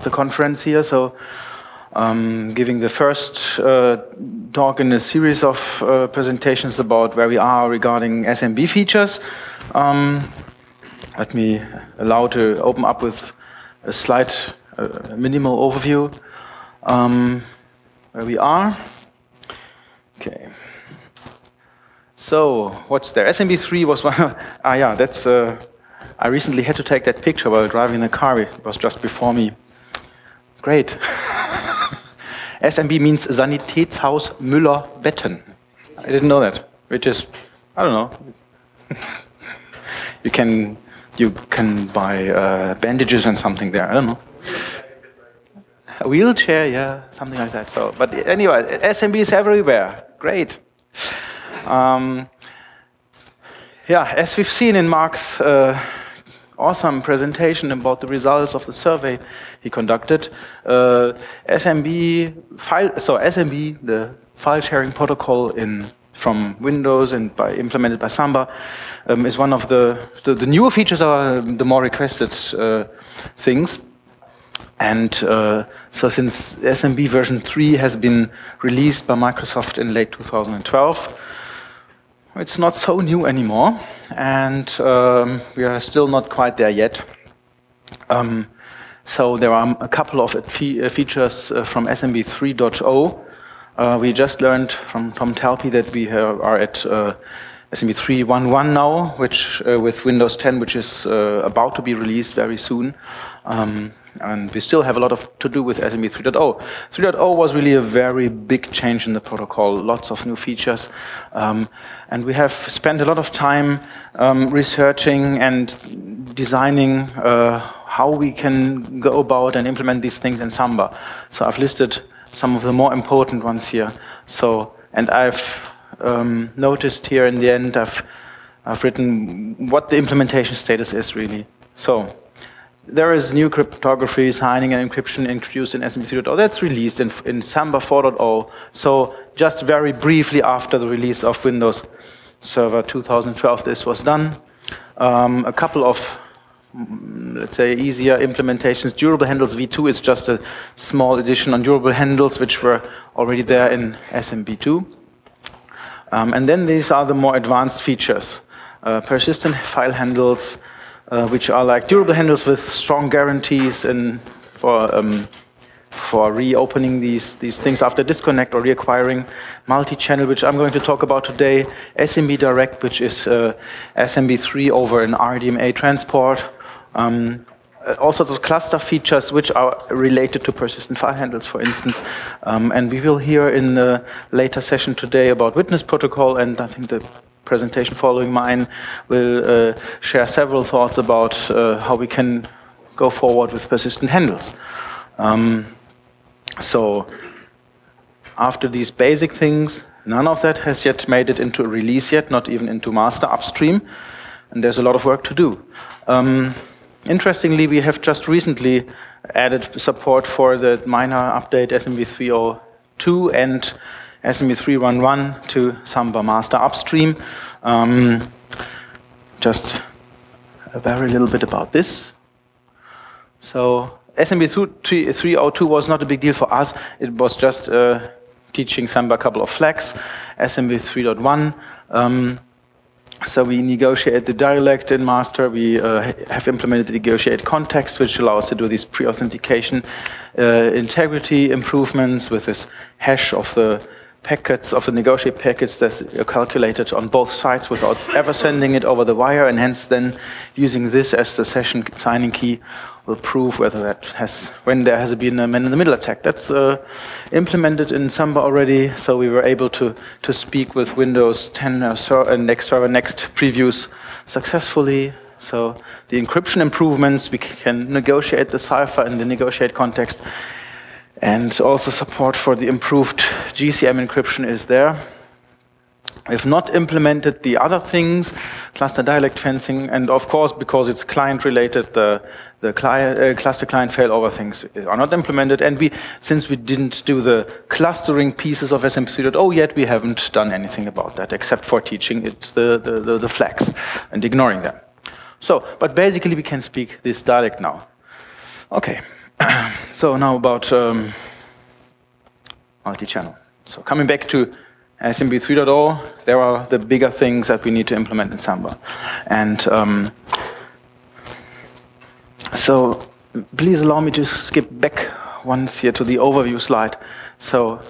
the conference here. So giving the first talk in a series of presentations about where we are regarding SMB features. Let me allow to open up with a slight minimal overview where we are. Okay. So what's there? SMB3 was one. Yeah, that's. I recently had to take that picture while driving the car. It was just before me. Great. SMB means Sanitätshaus Müller-Betten. I didn't know that. Which is, I don't know. You can buy bandages and something there. I don't know. A wheelchair, yeah, something like that. So, but anyway, SMB is everywhere. Great. Yeah, as we've seen in Mark's awesome presentation about the results of the survey he conducted, SMB, the file sharing protocol from Windows and implemented by Samba, is one of the newer features, are the more requested things. And so since SMB version 3 has been released by Microsoft in late 2012, it's not so new anymore, and we are still not quite there yet. So there are a couple of features from SMB 3.0. We just learned from Tom Talpi that we are at SMB 3.1.1 now, which with Windows 10, which is about to be released very soon. And we still have a lot to do with SMB 3.0. 3.0 was really a very big change in the protocol, lots of new features. And we have spent a lot of time researching and designing how we can go about and implement these things in Samba. So I've listed some of the more important ones here. So, and I've noticed here in the end, I've written what the implementation status is really. So there is new cryptography, signing and encryption introduced in SMB 3.0. That's released in Samba 4.0. So just very briefly after the release of Windows Server 2012, this was done. A couple of, let's say, easier implementations. Durable handles v2 is just a small addition on durable handles, which were already there in SMB2. And then these are the more advanced features. Persistent file handles, which are like durable handles with strong guarantees and for reopening these things after disconnect or reacquiring. Multi-channel, which I'm going to talk about today. SMB Direct, which is SMB3 over an RDMA transport. All sorts of cluster features which are related to persistent file handles, for instance. And we will hear in the later session today about witness protocol, and I think the presentation following mine will share several thoughts about how we can go forward with persistent handles. So after these basic things, none of that has yet made it into a release yet, not even into master upstream, and there's a lot of work to do. Interestingly, we have just recently added support for the minor update SMB 3.02 and SMB 3.1.1 to Samba Master Upstream. Just a very little bit about this. So SMB 3.02 was not a big deal for us. It was just teaching Samba a couple of flags. SMB 3.1. So we negotiate the dialect in master. We have implemented the negotiate context, which allows us to do these pre-authentication integrity improvements with this hash of the packets, of the negotiate packets that's calculated on both sides without ever sending it over the wire, and hence then using this as the session signing key will prove whether that has, when there has been a man-in-the-middle attack. That's implemented in Samba already, so we were able to speak with Windows 10 Next Server Next previews successfully. So the encryption improvements, we can negotiate the cipher in the negotiate context, and also support for the improved GCM encryption is there. We've not implemented the other things, cluster dialect fencing, and of course, because it's client-related, the cluster client failover things are not implemented. And since we didn't do the clustering pieces of SMB 3.0 yet, we haven't done anything about that, except for teaching it the flags and ignoring them. So, but basically, we can speak this dialect now. Okay. So now about multi-channel. So coming back to SMB 3.0, there are the bigger things that we need to implement in Samba. And so please allow me to skip back once here to the overview slide. So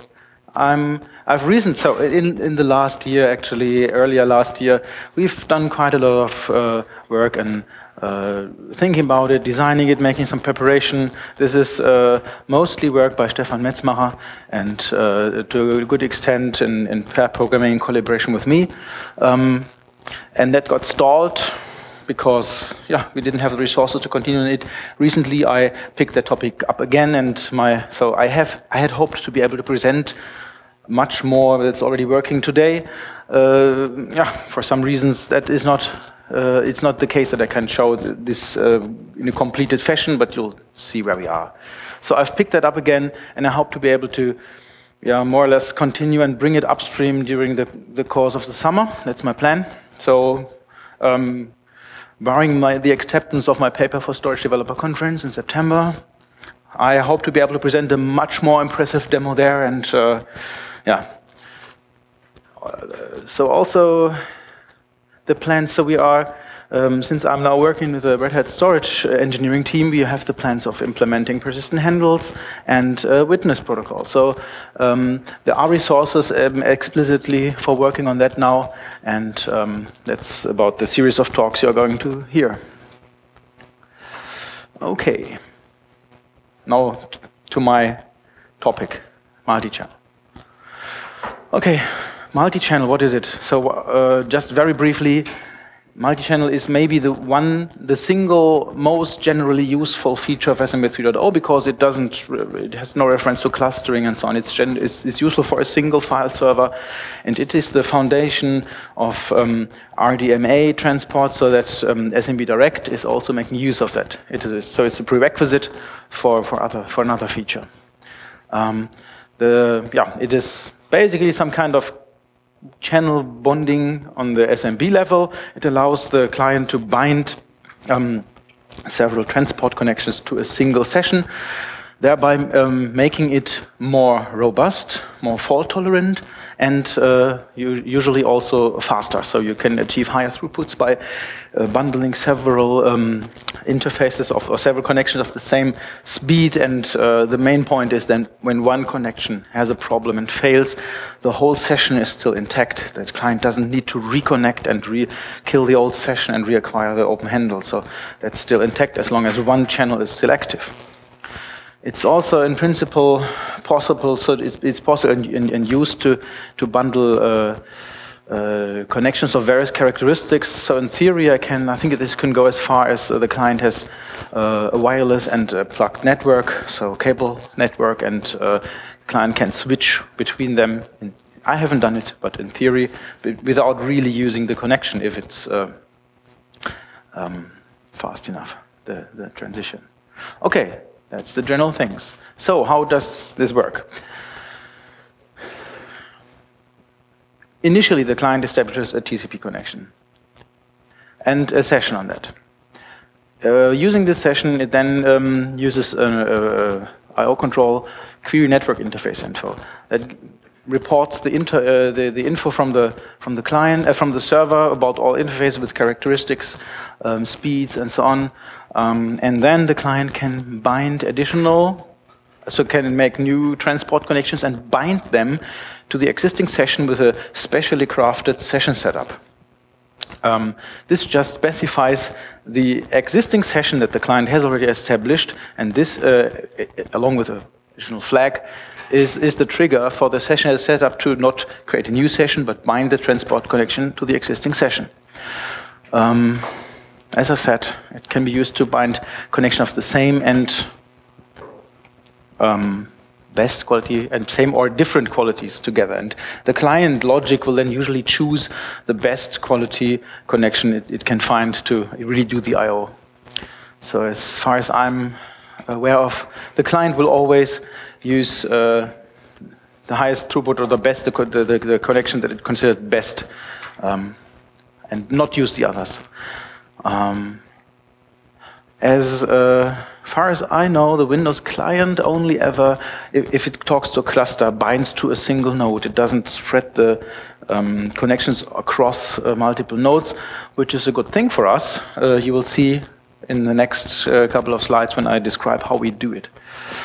in the last year, actually earlier last year, we've done quite a lot of work and thinking about it, designing it, making some preparation. This is mostly work by Stefan Metzmacher and to a good extent in pair programming in collaboration with me. And that got stalled because we didn't have the resources to continue it. Recently, I picked that topic up again, and so I had hoped to be able to present much more that's already working today. For some reasons, that is not. It's not the case that I can show this in a completed fashion, but you'll see where we are. So I've picked that up again, and I hope to be able to, more or less continue and bring it upstream during the course of the summer. That's my plan. So. Barring the acceptance of my paper for Storage Developer Conference in September, I hope to be able to present a much more impressive demo there. And so also the plans. So we are, since I'm now working with the Red Hat storage engineering team, we have the plans of implementing persistent handles and witness protocol. So there are resources explicitly for working on that now, and that's about the series of talks you're going to hear. Okay, now to my topic, multi-channel. Okay, multi-channel, what is it? So just very briefly, multi-channel is maybe the single most generally useful feature of SMB 3.0 because it has no reference to clustering and so on. It's useful for a single file server, and it is the foundation of RDMA transport, so that SMB Direct is also making use of that. So it's a prerequisite for another feature. It is basically some kind of channel bonding on the SMB level. It allows the client to bind several transport connections to a single session, thereby making it more robust, more fault tolerant, and usually also faster. So you can achieve higher throughputs by bundling several interfaces or several connections of the same speed. And the main point is then when one connection has a problem and fails, the whole session is still intact. The client doesn't need to reconnect and kill the old session and reacquire the open handle. So that's still intact as long as one channel is still active. It's also, in principle, possible. So it's possible and used to bundle connections of various characteristics. So in theory, I think this can go as far as the client has a wireless and a plugged network, so cable network, and client can switch between them. I haven't done it, but in theory, without really using the connection, if it's fast enough, the transition. Okay. That's the general things. So how does this work? Initially, the client establishes a TCP connection and a session on that. Using this session, it then uses an I/O control query network interface info that reports the info from the client from the server about all interfaces with characteristics, speeds, and so on. And then the client can bind can make new transport connections and bind them to the existing session with a specially crafted session setup. This just specifies the existing session that the client has already established, and this, along with an additional flag, is the trigger for the session setup to not create a new session, but bind the transport connection to the existing session. As I said, it can be used to bind connection of the same and best quality and same or different qualities together. And the client logic will then usually choose the best quality connection it can find to really do the I/O. So as far as I'm aware of, the client will always use the highest throughput or the best, the connection that it considered best, and not use the others. As far as I know, the Windows client only ever, if it talks to a cluster, binds to a single node. It doesn't spread the connections across multiple nodes, which is a good thing for us. You will see in the next couple of slides when I describe how we do it.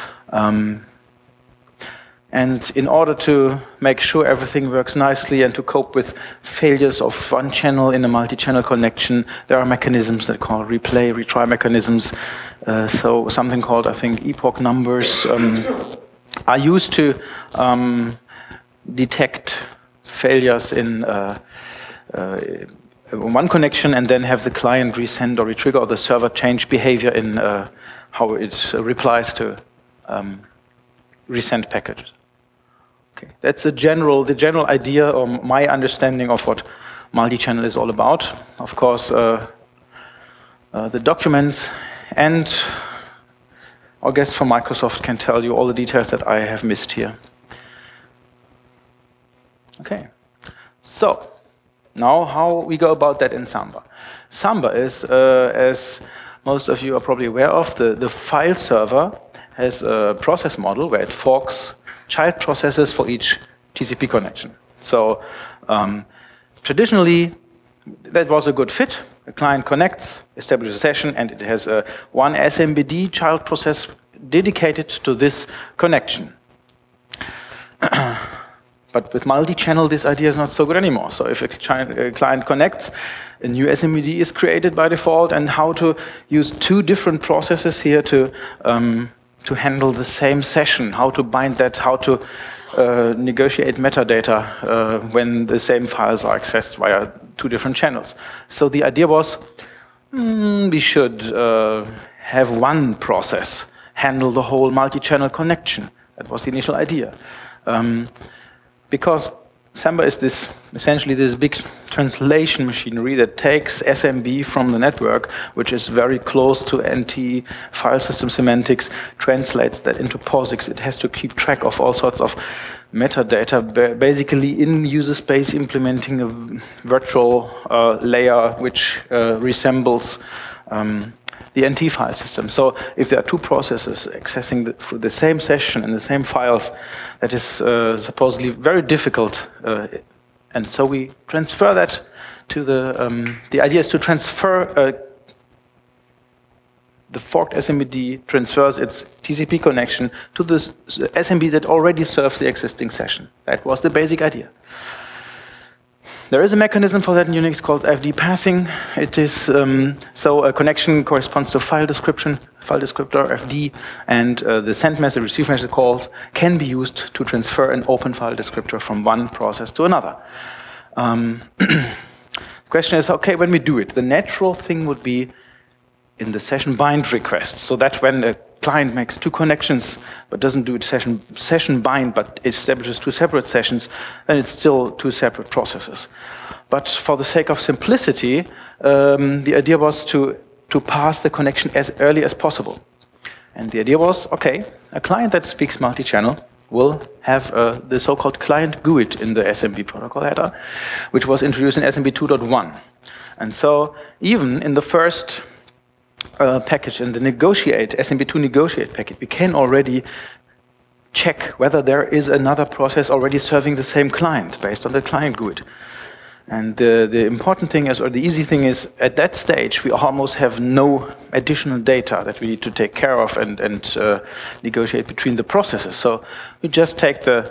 And in order to make sure everything works nicely and to cope with failures of one channel in a multi-channel connection, there are mechanisms that are called replay, retry mechanisms. So something called, I think, epoch numbers are used to detect failures in one connection and then have the client resend or retrigger or the server change behavior in how it replies to resend packages. Okay, that's the general idea or my understanding of what multi-channel is all about. Of course, the documents and our guest from Microsoft can tell you all the details that I have missed here. Okay, so now how we go about that in Samba. Samba is, as most of you are probably aware of, the file server has a process model where it forks child processes for each TCP connection. So traditionally, that was a good fit. A client connects, establishes a session, and it has one SMBD child process dedicated to this connection. But with multi-channel, this idea is not so good anymore. So if a client connects, a new SMBD is created by default, and how to use two different processes here to handle the same session, how to bind that, how to negotiate metadata when the same files are accessed via two different channels. So the idea was we should have one process handle the whole multi-channel connection. That was the initial idea. Because Samba is essentially this big translation machinery that takes SMB from the network, which is very close to NT file system semantics, translates that into POSIX. It has to keep track of all sorts of metadata, basically in user space implementing a virtual layer which resembles the NT file system. So if there are two processes accessing the same session and the same files, that is supposedly very difficult. And so we transfer that to the idea is to transfer the forked SMBD transfers its TCP connection to the SMB that already serves the existing session. That was the basic idea. There is a mechanism for that in Unix called FD passing. It is so a connection corresponds to file descriptor FD, and the send message, receive message called can be used to transfer an open file descriptor from one process to another. The question is, okay, when we do it, the natural thing would be in the session bind request, so that when a client makes two connections but doesn't do it session bind but establishes two separate sessions, then it's still two separate processes. But for the sake of simplicity, the idea was to pass the connection as early as possible. And the idea was, okay, a client that speaks multi-channel will have the so-called client GUID in the SMB protocol header, which was introduced in SMB 2.1. And so even in the first package, in the SMB2 negotiate package, we can already check whether there is another process already serving the same client based on the client GUID. And the important thing is, or the easy thing is, at that stage, we almost have no additional data that we need to take care of and negotiate between the processes. So we just take the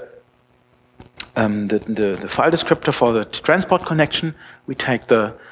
file descriptor for the transport connection. We take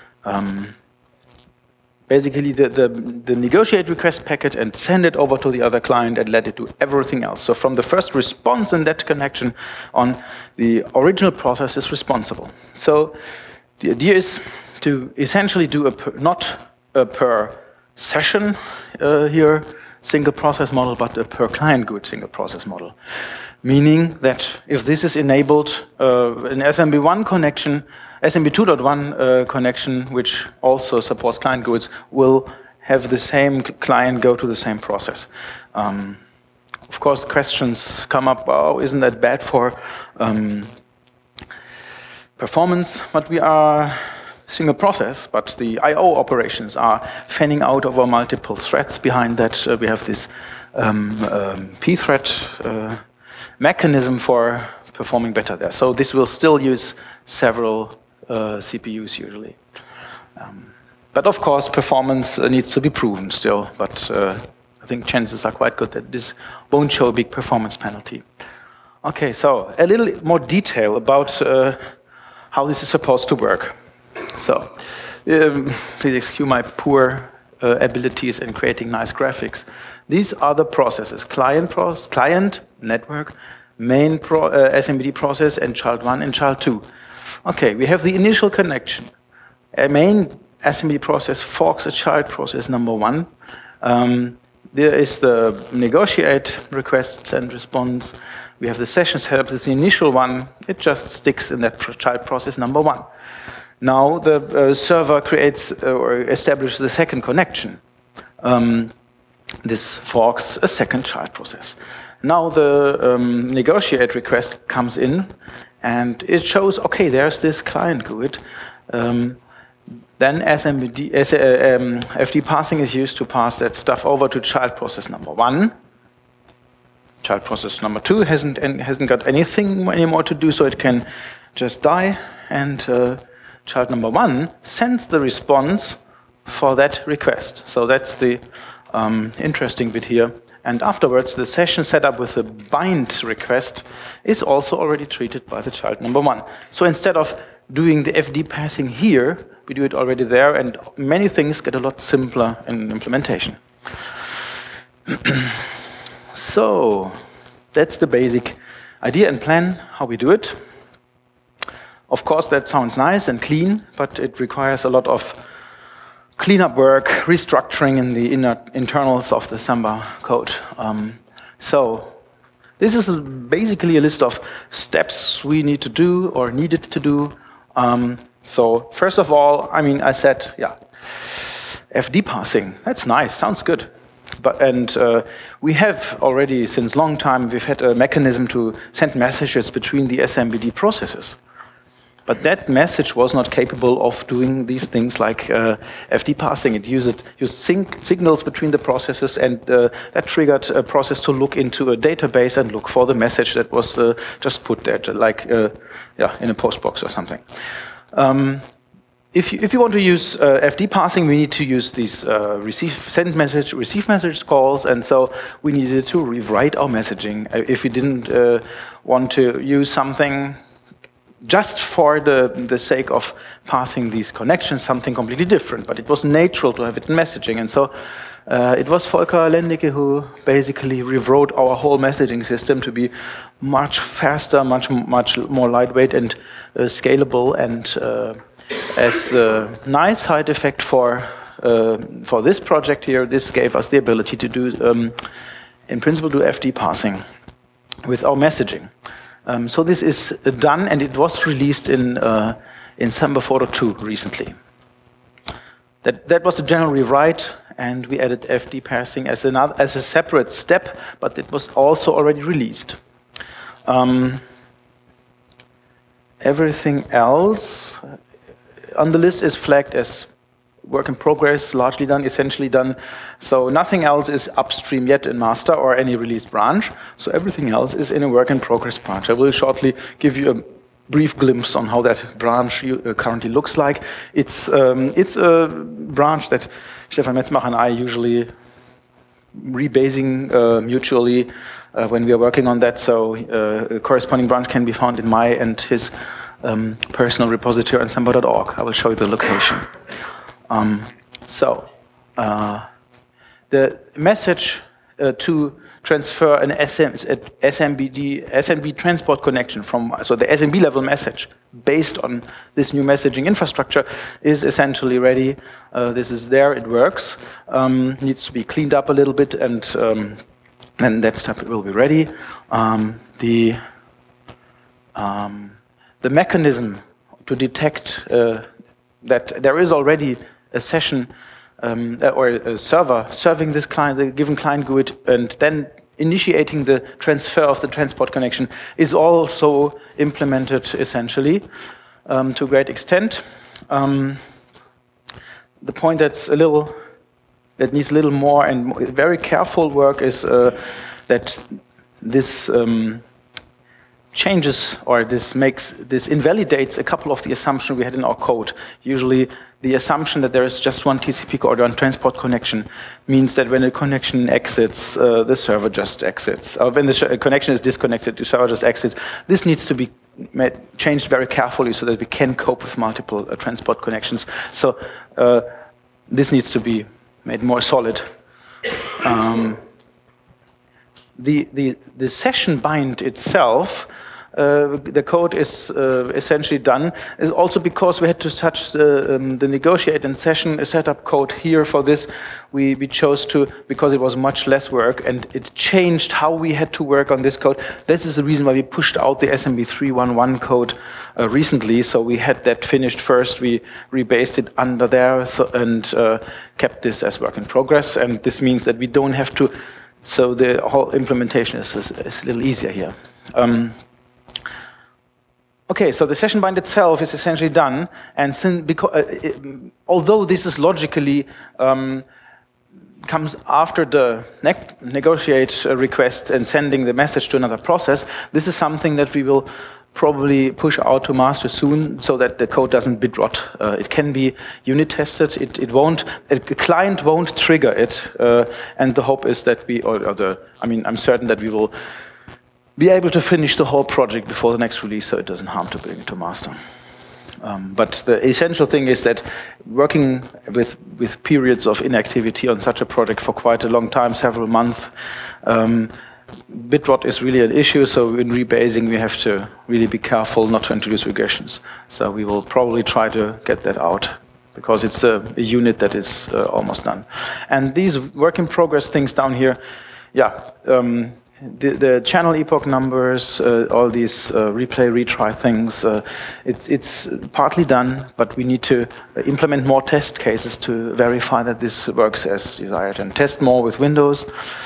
basically the negotiate request packet and send it over to the other client and let it do everything else. So from the first response in that connection on, the original process is responsible. So the idea is to essentially do not a per session here single process model, but a per client GUID single process model. Meaning that if this is enabled, an SMB1 connection, SMB 2.1 connection, which also supports client GUIDs, will have the same client go to the same process. Of course, questions come up, oh, isn't that bad for performance? But we are single process, but the I/O operations are fanning out over multiple threads. Behind that, we have this pthread mechanism for performing better there. So this will still use several CPUs usually. But of course, performance needs to be proven still, but I think chances are quite good that this won't show a big performance penalty. Okay, so a little more detail about how this is supposed to work. So, please excuse my poor abilities in creating nice graphics. These are the processes: client, network, main SMBD process, and child 1 and child 2. Okay, we have the initial connection. A main SMBD process forks a child process number 1. There is the negotiate requests and response. We have the session setup. This is the initial one. It just sticks in that child process number 1. Now the server creates or establishes the second connection. This forks a second child process. Now the negotiate request comes in, and it shows, okay, there's this client GUID. Then FD parsing is used to pass that stuff over to child process number 1. Child process number 2 hasn't got anything anymore to do, so it can just die. And child number 1 sends the response for that request. So that's the interesting bit here. And afterwards, the session setup with the bind request is also already treated by the child number 1. So instead of doing the FD passing here, we do it already there, and many things get a lot simpler in implementation. So that's the basic idea and plan, how we do it. Of course, that sounds nice and clean, but it requires a lot of cleanup work, restructuring in the internals of the Samba code. So this is basically a list of steps we need to do or needed to do. So first of all, I said, yeah, FD parsing. That's nice, sounds good. And we have already, since long time, we've had a mechanism to send messages between the SMBD processes. But that message was not capable of doing these things like FD parsing. It used signals between the processes, and that triggered a process to look into a database and look for the message that was just put there, like in a postbox or something. If you want to use FD parsing, we need to use these send message, receive message calls, and so we needed to rewrite our messaging. If we didn't want to use something just for the sake of passing these connections, something completely different, but it was natural to have it in messaging. And so it was Volker Lendicke who basically rewrote our whole messaging system to be much faster, much more lightweight and scalable. And as the nice side effect for this project here, this gave us the ability to do, in principle, do FD parsing with our messaging. So this is done, and it was released in Samba 4.2 recently. That was a general rewrite, and we added FD parsing as a separate step, but it was also already released. Everything else on the list is flagged as work in progress, largely done, essentially done. So nothing else is upstream yet in master or any released branch. So everything else is in a work in progress branch. I will shortly give you a brief glimpse on how that branch currently looks like. It's a branch that Stefan Metzmacher and I usually rebasing mutually when we are working on that. So a corresponding branch can be found in my and his personal repository on samba.org. I will show you the location. The message to transfer an SMB transport connection so the SMB level message based on this new messaging infrastructure is essentially ready. This is there, it works. Needs to be cleaned up a little bit, and then that stuff will be ready. The mechanism to detect that there is already a session or a server serving this client, the given client GUID, and then initiating the transfer of the transport connection is also implemented essentially to a great extent. The point that needs a little more and very careful work is that this changes, or this invalidates a couple of the assumptions we had in our code. Usually the assumption that there is just one TCP or one transport connection means that when a connection exits, the server just exits. Or when the connection is disconnected, the server just exits. This needs to be changed very carefully so that we can cope with multiple transport connections. So this needs to be made more solid. The session bind itself, the code is essentially done, is also because we had to touch the negotiate and session setup code here for this. We chose to, because it was much less work and it changed how we had to work on this code. This is the reason why we pushed out the SMB 3.1.1 code recently. So we had that finished first. We rebased it under there and kept this as work in progress. And this means that we don't have to. So the whole implementation is a little easier here. Okay, so the session bind itself is essentially done, and although this is logically comes after the negotiate request and sending the message to another process, this is something that we will probably push out to master soon, so that the code doesn't bit rot. It can be unit tested. A client won't trigger it, and the hope is that I'm certain that we will be able to finish the whole project before the next release, so it doesn't harm to bring it to master. But the essential thing is that working with periods of inactivity on such a project for quite a long time, several months, bit rot is really an issue, so in rebasing we have to really be careful not to introduce regressions. So we will probably try to get that out, because it's a unit that is almost done. And these work in progress things down here, the channel epoch numbers, all these replay, retry things, it's partly done, but we need to implement more test cases to verify that this works as desired, and test more with Windows.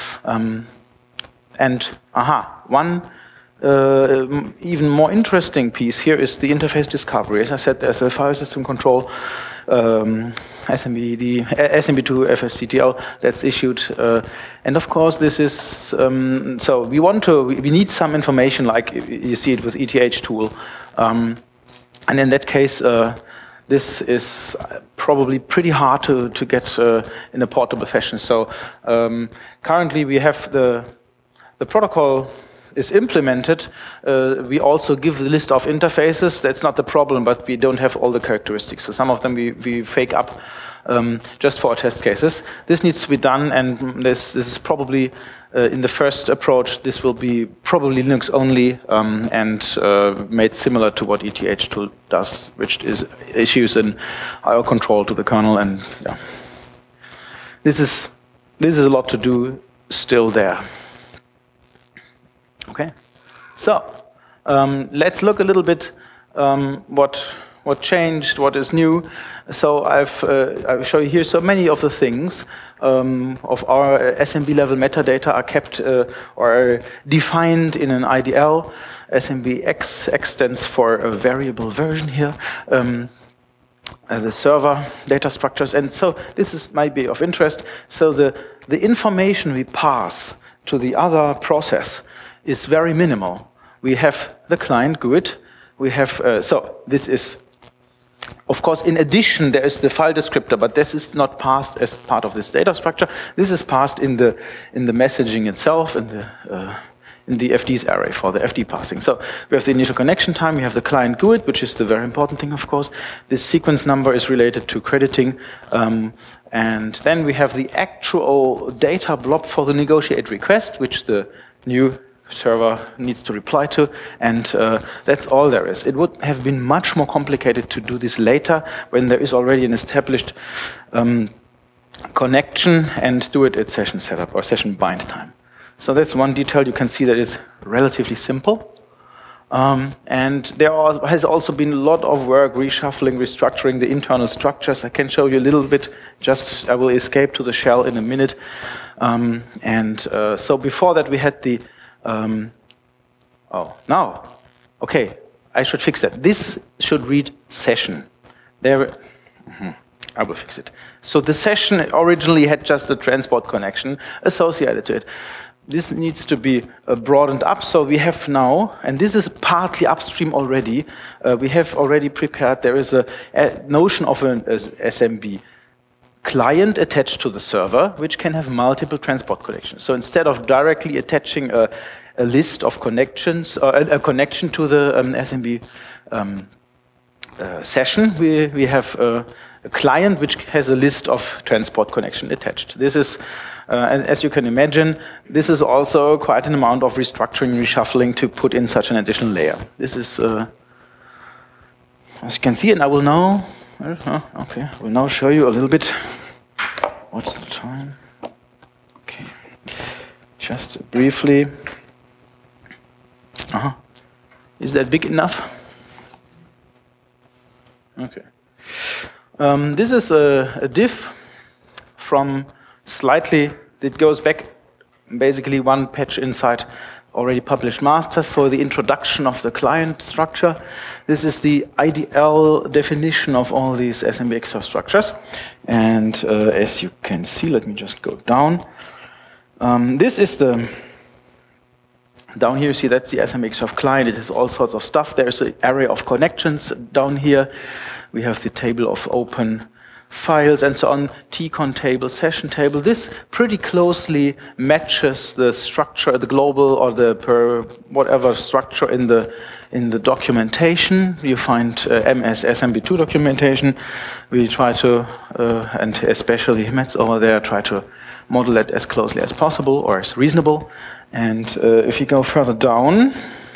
One even more interesting piece here is the interface discovery. As I said, there's a file system control, SMB2 FSCTL that's issued, and of course this is so we need some information, like you see it with ETH tool, and in that case this is probably pretty hard to get in a portable fashion. So currently we have the protocol is implemented. We also give the list of interfaces. That's not the problem, but we don't have all the characteristics. So some of them we fake up just for our test cases. This needs to be done, and this is probably in the first approach. This will be probably Linux only, and made similar to what ETH tool does, which is issues an IO control to the kernel, and yeah, this is a lot to do still there. Okay, so let's look a little bit what changed, what is new. So I'll show you here. So many of the things of our SMB level metadata are kept or defined in an IDL. SMBX stands for a variable version here. The server data structures, and so this might be of interest. So the information we pass to the other process is very minimal. We have the client GUID. We have so this is, of course, in addition there is the file descriptor, but this is not passed as part of this data structure. This is passed in the messaging itself, in the FD's array for the FD passing. So we have the initial connection time. We have the client GUID, which is the very important thing, of course. This sequence number is related to crediting, and then we have the actual data blob for the negotiate request, which the new server needs to reply to, and that's all there is. It would have been much more complicated to do this later when there is already an established connection, and do it at session setup or session bind time. So that's one detail. You can see that it's relatively simple. And there has also been a lot of work reshuffling, restructuring the internal structures. I can show you a little bit, I will escape to the shell in a minute. So before that we had the I should fix that. This should read session. there. I will fix it. So the session originally had just a transport connection associated to it. This needs to be broadened up. So we have now, and this is partly upstream already, we have already prepared, there is a notion of an SMB client attached to the server, which can have multiple transport connections. So instead of directly attaching a list of connections, or a connection to the SMB session, we have a client which has a list of transport connection attached. This is, as you can imagine, this is also quite an amount of restructuring, reshuffling to put in such an additional layer. This is, as you can see, and I will now, okay, I will now show you a little bit. What's the time? Okay, just briefly. Is that big enough? Okay. This is a diff from slightly, it goes back basically one patch inside already published master for the introduction of the client structure. This is the IDL definition of all these SMBXF structures. And as you can see, let me just go down. This is the, down here you see that's the SMBXF client. It has all sorts of stuff. There's an array of connections down here. We have the table of open files and so on, tcon table, session table. This pretty closely matches the structure, the global or the per whatever structure in the documentation. You find MS SMB2 documentation. We try to, and especially Metz over there, try to model it as closely as possible or as reasonable. And if you go further down,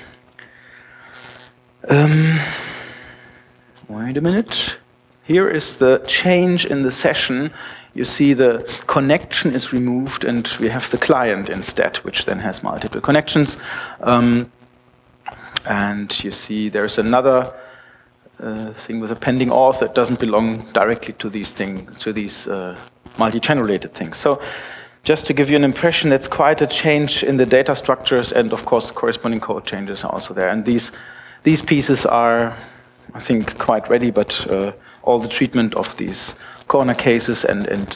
wait a minute. Here is the change in the session. You see the connection is removed and we have the client instead, which then has multiple connections. And you see there's another thing with a pending auth that doesn't belong directly to these things, to these multi-channel related things. So just to give you an impression, it's quite a change in the data structures, and of course corresponding code changes are also there. And these pieces are, I think, quite ready, but all the treatment of these corner cases and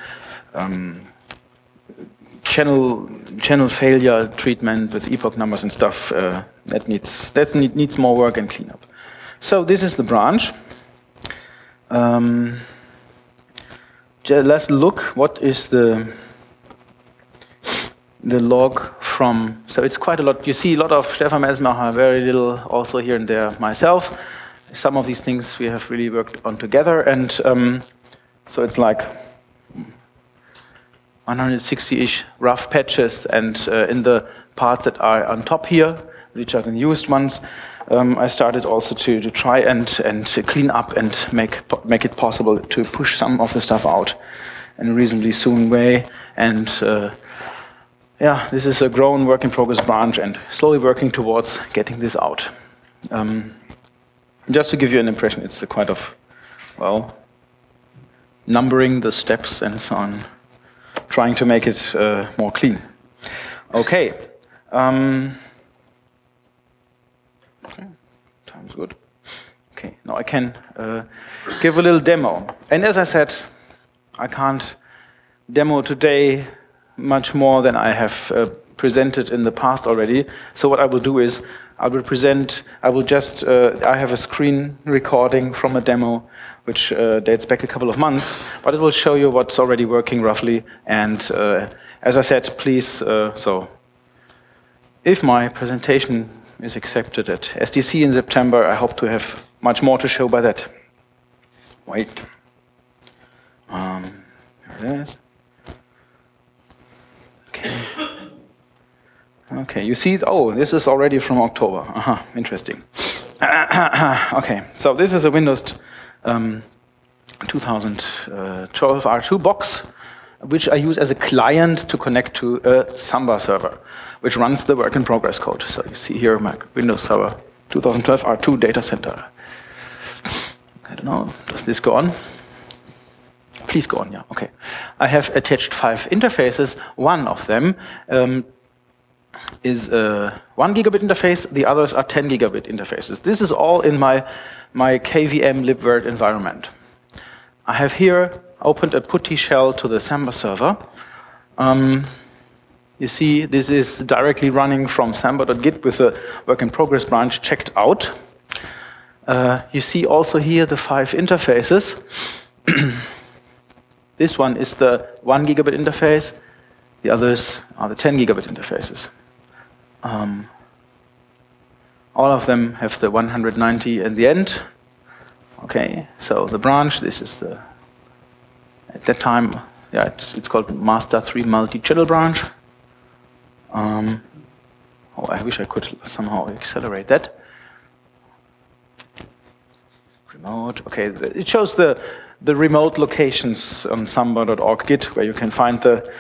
channel failure treatment with epoch numbers and stuff, that needs more work and cleanup. So this is the branch. Let's look what is the log from. So it's quite a lot. You see a lot of Stefan Melsmacher, very little also here and there myself. Some of these things we have really worked on together, and so it's like 160-ish rough patches, and in the parts that are on top here, which are the newest ones, I started also to try and clean up and make it possible to push some of the stuff out in a reasonably soon way. And yeah, this is a grown work in progress branch, and slowly working towards getting this out. Just to give you an impression, it's a kind of, well, numbering the steps and so on, trying to make it more clean. Okay. Okay, time's good. Okay, now I can give a little demo. And as I said, I can't demo today much more than I have presented in the past already. So what I will do is, I have a screen recording from a demo which dates back a couple of months, but it will show you what's already working roughly. And as I said, please, so if my presentation is accepted at SDC in September, I hope to have much more to show by that. Wait. There it is. Okay. Okay, you see, oh, this is already from October. Interesting. Okay, so this is a Windows 2012 R2 box, which I use as a client to connect to a Samba server, which runs the work in progress code. So you see here my Windows Server 2012 R2 data center. I don't know, does this go on? Please go on, yeah, okay. I have attached 5 interfaces. One of them is a 1 gigabit interface. The others are 10 gigabit interfaces. This is all in my KVM libvirt environment. I have here opened a PuTTY shell to the Samba server. You see, this is directly running from samba.git with the work in progress branch checked out. You see also here the 5 interfaces. This one is the 1 gigabit interface. The others are the 10 gigabit interfaces. All of them have the 190 at the end. Okay, so the branch, this is the, at that time, yeah, it's called master 3 multi-channel branch. Oh, I wish I could somehow accelerate that. Remote, okay, it shows the remote locations on samba.org git where you can find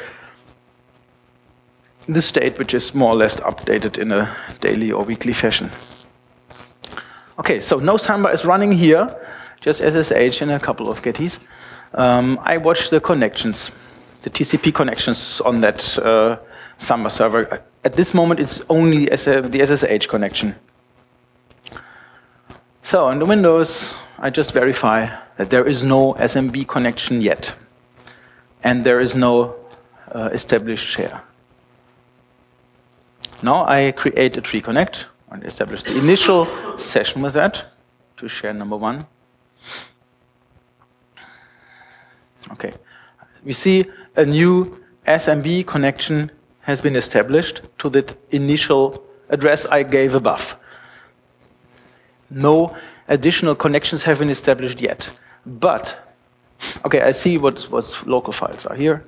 the state, which is more or less updated in a daily or weekly fashion. Okay, so no Samba is running here, just SSH and a couple of Gettys. I watch the connections, the TCP connections on that Samba server. At this moment, it's only the SSH connection. So in the Windows, I just verify that there is no SMB connection yet, and there is no established share. Now I create a tree connect and establish the initial session with that to share number 1. Okay, we see a new SMB connection has been established to that initial address I gave above. No additional connections have been established yet, but okay, I see what local files are here.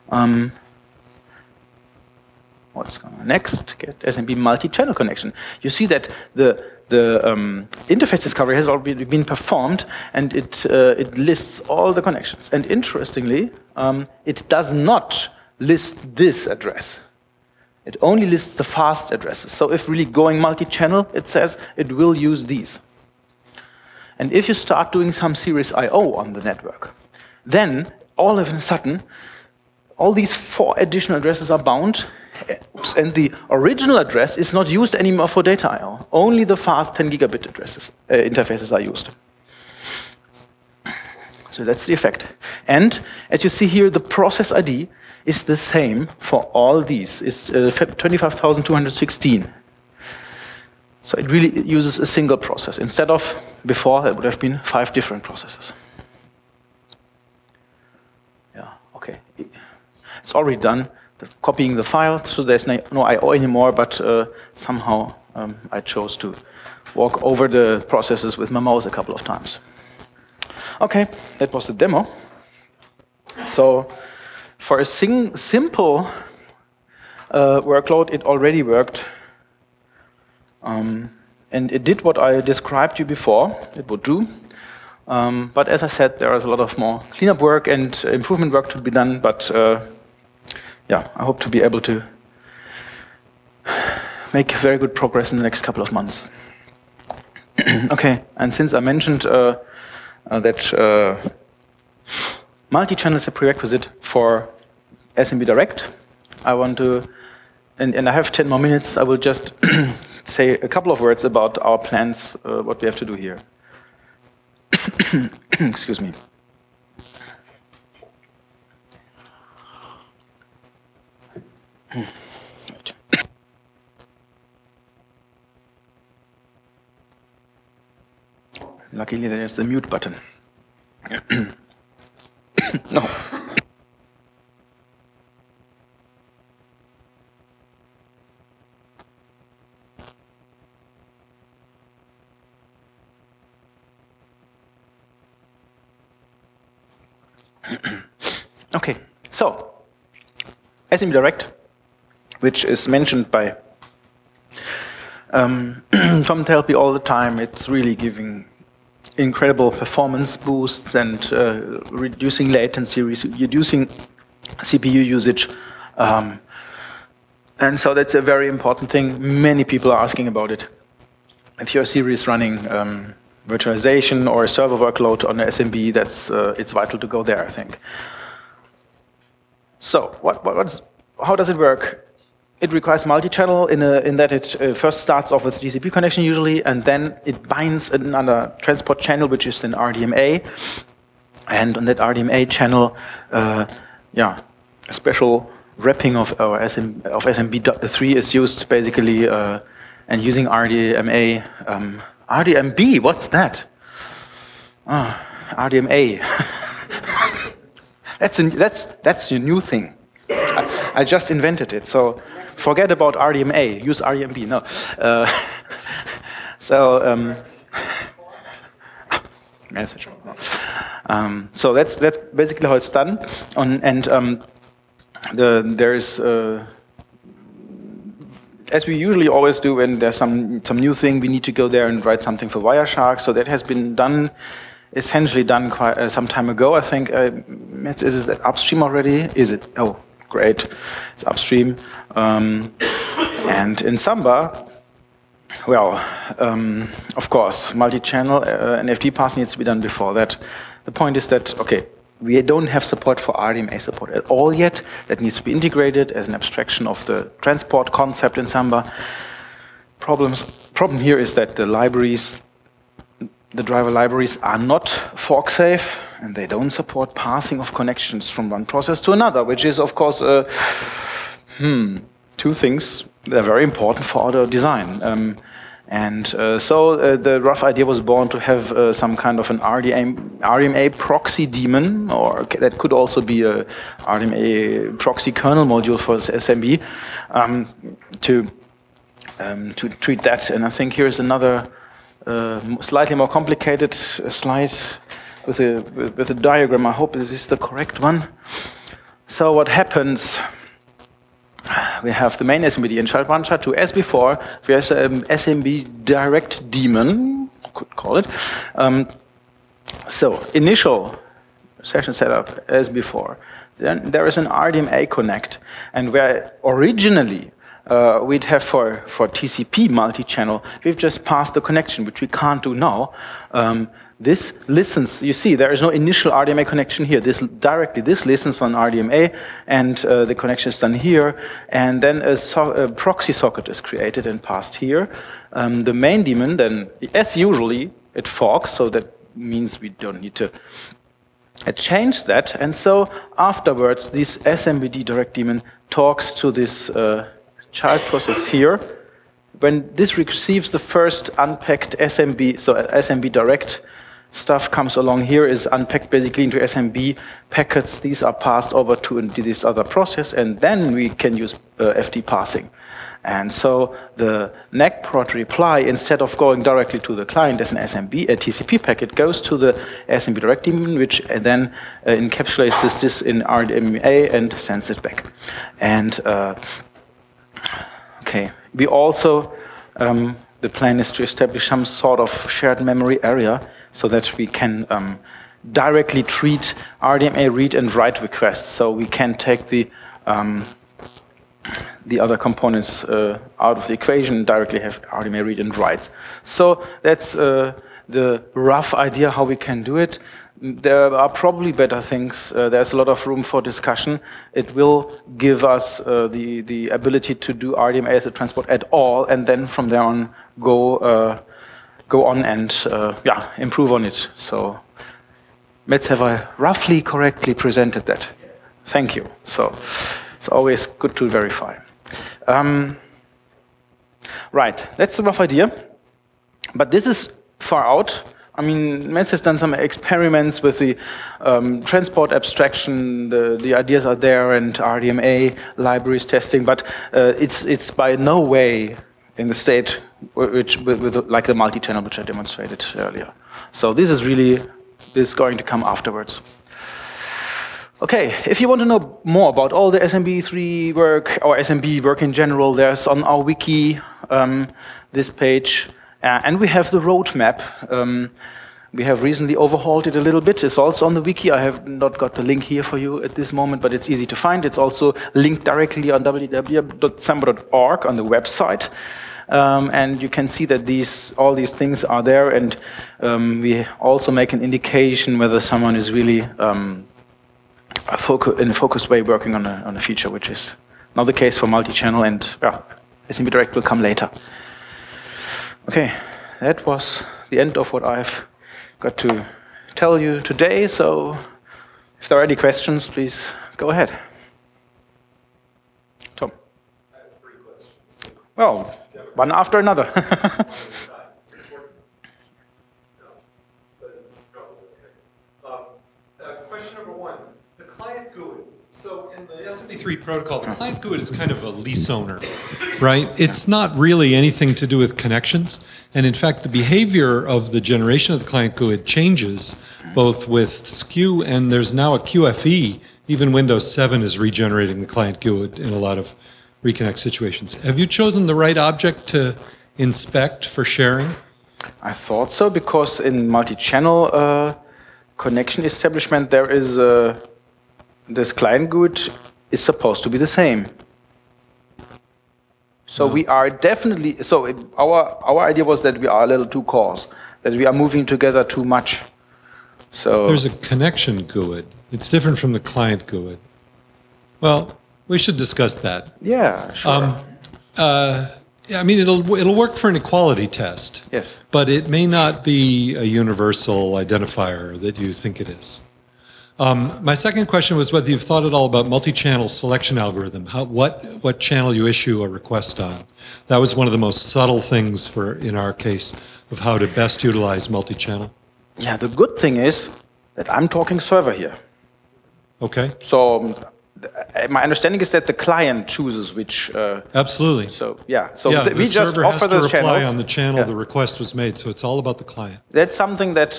What's going on next? Get SMB multi-channel connection. You see that the interface discovery has already been performed, and it lists all the connections. And interestingly, it does not list this address. It only lists the fast addresses. So if really going multi-channel, it says it will use these. And if you start doing some serious I/O on the network, then all of a sudden, all these 4 additional addresses are bound. Oops, and the original address is not used anymore for data I/O. Only the fast 10 gigabit addresses, interfaces are used. So that's the effect. And as you see here, the process ID is the same for all these. It's 25,216. So it really uses a single process. Instead of before, it would have been 5 different processes. Yeah, okay. It's already done. Copying the file, so there's no I/O anymore, but somehow I chose to walk over the processes with my mouse a couple of times. Okay, that was the demo. So for a simple workload, it already worked. And it did what I described you before it would do. But as I said, there is a lot of more cleanup work and improvement work to be done, but yeah, I hope to be able to make very good progress in the next couple of months. Okay, and since I mentioned that multi-channel is a prerequisite for SMB Direct, I want to, and I have 10 more minutes, I will just say a couple of words about our plans, what we have to do here. Excuse me. Right. Luckily, there's the mute button. No. Okay, so SMB Direct, which is mentioned by Tom Talpy all the time, it's really giving incredible performance boosts and reducing latency, reducing CPU usage. And so that's a very important thing. Many people are asking about it. If you're serious running virtualization or a server workload on the SMB, it's vital to go there, I think. So how does it work it requires multi-channel in that it first starts off with TCP connection usually, and then it binds another transport channel, which is an RDMA. And on that RDMA channel, a special wrapping of SMB3 is used basically, and using RDMA. RDMB, what's that? RDMA. That's a new thing. I just invented it, so forget about RDMA. Use RDMB. No. Message. So that's basically how it's done. There's as we usually always do when there's some new thing, we need to go there and write something for Wireshark. So that has been essentially done quite some time ago. I think is that upstream already? Is it? Oh, great, it's upstream. And in Samba, well, of course, multi-channel and FTP pass needs to be done before that. The point is that, okay, we don't have support for RDMA support at all yet. That needs to be integrated as an abstraction of the transport concept in Samba. Problem here is that the driver libraries are not fork safe, and they don't support passing of connections from one process to another, which is, of course, two things that are very important for auto design. So the rough idea was born to have some kind of an RDMA proxy daemon, or that could also be a RDMA proxy kernel module for SMB, to treat that. And I think here's another slightly more complicated slide with a diagram. I hope this is the correct one. So what happens? We have the main SMBD in SHA-1, SHA-2. As before, we have SMB direct daemon, could call it. So initial session setup as before. Then there is an RDMA connect, and where originally we'd have for TCP multi-channel, we've just passed the connection, which we can't do now. This listens, you see, there is no initial RDMA connection here. This listens on RDMA, and the connection is done here, and then a proxy socket is created and passed here. The main daemon then, as usually, it forks, so that means we don't need to change that. And so afterwards, this SMBD direct daemon talks to this child process here. When this receives the first unpacked SMB, so SMB direct stuff comes along here, is unpacked basically into SMB packets. These are passed over to this other process, and then we can use FT parsing. And so the NACPROD reply, instead of going directly to the client as an SMB, a TCP packet goes to the SMB direct daemon, which then encapsulates this in RDMA and sends it back. And okay, we also, the plan is to establish some sort of shared memory area so that we can directly treat RDMA read and write requests. So we can take the other components out of the equation and directly have RDMA read and writes. So that's the rough idea how we can do it. There are probably better things. There's a lot of room for discussion. It will give us the ability to do RDMA as a transport at all, and then from there on go on and improve on it. So let's have I roughly correctly presented that. Thank you. So it's always good to verify. Right, that's the rough idea. But this is far out. I mean, Metz has done some experiments with the transport abstraction. The ideas are there, and RDMA libraries testing, but it's by no way in the state with like the multi-channel which I demonstrated earlier. So this is going to come afterwards. Okay, if you want to know more about all the SMB3 work or SMB work in general, there's on our wiki this page. And we have the roadmap. We have recently overhauled it a little bit. It's also on the wiki. I have not got the link here for you at this moment, but it's easy to find. It's also linked directly on www.samba.org on the website. And you can see that all these things are there. And we also make an indication whether someone is really in a focused way working on a feature, which is now the case for multi-channel, and SMB Direct will come later. Okay, that was the end of what I've got to tell you today. So if there are any questions, please go ahead. Tom. I have 3 questions. Well, one after another. Question number 1, the client GUID. So in the SMB3 protocol, the client GUID is kind of a lease owner, right? It's not really anything to do with connections. And in fact, the behavior of the generation of the client GUID changes both with SKU and there's now a QFE. Even Windows 7 is regenerating the client GUID in a lot of reconnect situations. Have you chosen the right object to inspect for sharing? I thought so, because in multi-channel connection establishment, there is this client GUID is supposed to be the same. So we are definitely, so our idea was that we are a little too coarse, that we are moving together too much. So there's a connection GUID. It's different from the client GUID. Well, we should discuss that. Yeah, sure. I mean, it'll work for an equality test. Yes. But it may not be a universal identifier that you think it is. My second question was whether you've thought at all about multi-channel selection algorithm, what channel you issue a request on. That was one of the most subtle things in our case of how to best utilize multi-channel. Yeah, the good thing is that I'm talking server here. Okay. So my understanding is that the client chooses which. Absolutely. So yeah. So yeah, we just server offer has to those reply channels on the channel the request was made. So it's all about the client. That's something that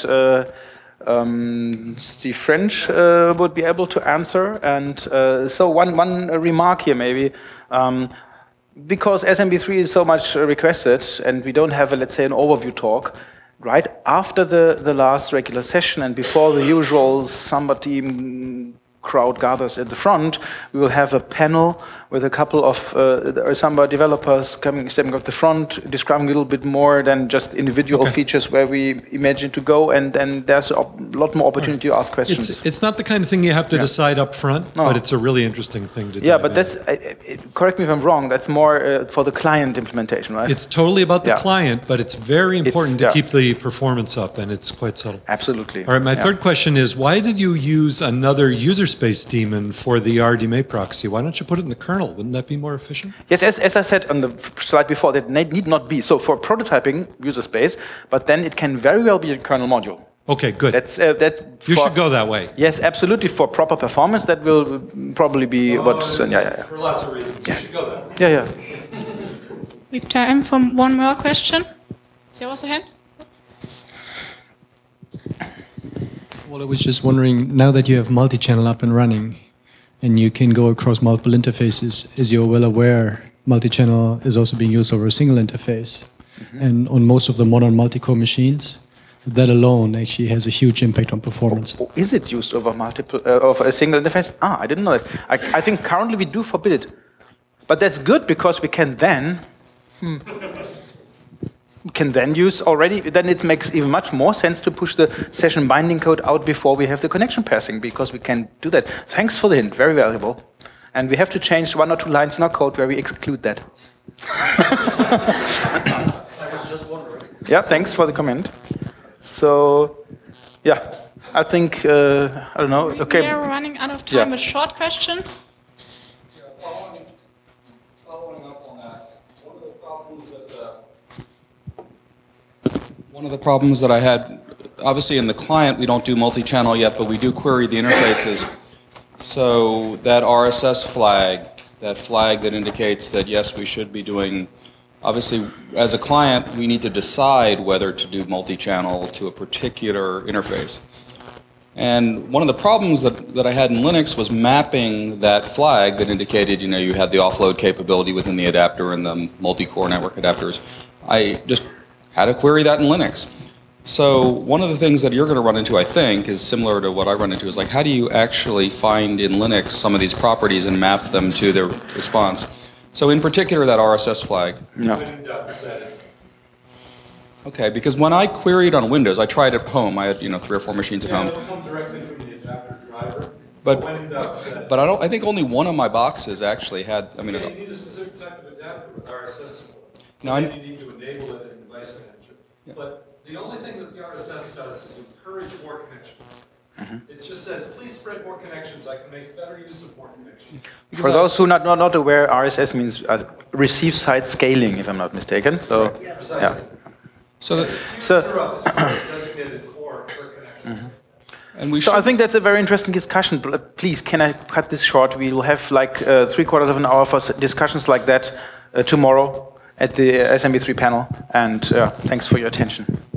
Steve French would be able to answer. And so one remark here maybe. Because SMB3 is so much requested, and we don't have, let's say, an overview talk, right after the last regular session and before the usual Samba team crowd gathers at the front, we will have a panel with a couple of Samba developers stepping up the front, describing a little bit more than just individual features where we imagine to go, and then there's a lot more opportunity to ask questions. It's not the kind of thing you have to decide up front, but it's a really interesting thing to do. Yeah, but that's, correct me if I'm wrong, that's more for the client implementation, right? It's totally about the client, but it's very important to keep the performance up, and it's quite subtle. Absolutely. All right, my third question is, why did you use another user space daemon for the RDMA proxy? Why don't you put it in the kernel? Wouldn't that be more efficient? Yes, as I said on the slide before, that need not be. So for prototyping, user space, but then it can very well be a kernel module. Okay, good. You should go that way. Yes, absolutely. For proper performance, that will probably be For lots of reasons, you should go that way. Yeah. We have time for one more question. There was a hand. Well, I was just wondering, now that you have multi-channel up and running, and you can go across multiple interfaces, as you're well aware, multi-channel is also being used over a single interface. And on most of the modern multi-core machines, that alone actually has a huge impact on performance. Is it used over over a single interface? I didn't know that. I think currently we do forbid it. But that's good, because we can then use already, then it makes even much more sense to push the session binding code out before we have the connection passing, because we can do that. Thanks for the hint, very valuable. And we have to change 1 or 2 lines in our code where we exclude that. I was just wondering. Yeah, thanks for the comment. So, yeah, I think, I don't know, okay. We are running out of time. A short question. Following up on that, one of the problems that I had, obviously in the client we don't do multi-channel yet, but we do query the interfaces. So that RSS flag, that flag that indicates that yes, we should be doing, obviously as a client we need to decide whether to do multi-channel to a particular interface. And one of the problems that I had in Linux was mapping that flag that indicated, you had the offload capability within the adapter and the multi-core network adapters. I just had to query that in Linux. So one of the things that you're going to run into, I think, is similar to what I run into, is like, how do you actually find in Linux some of these properties and map them to the response? So in particular, that RSS flag. No. Okay, because when I queried on Windows, I tried at home. I had 3 or 4 machines at home. It'll come directly from the adapter driver. But, when in doubt, set. but I think only one of my boxes actually had, I mean, You need a specific type of adapter with RSS support. No, And I- then you need to enable it in Device Manager. But the only thing that the RSS does is encourage more connections. It just says, please spread more connections. I can make better use of more connections. For those who are not aware, RSS means receive side scaling, if I'm not mistaken. So, Precisely. yeah. so that, So, Designated for connections. and we so should. I think that's a very interesting discussion. Please, can I cut this short? We will have like 3/4 of an hour for discussions like that tomorrow at the SMB3 panel. And thanks for your attention.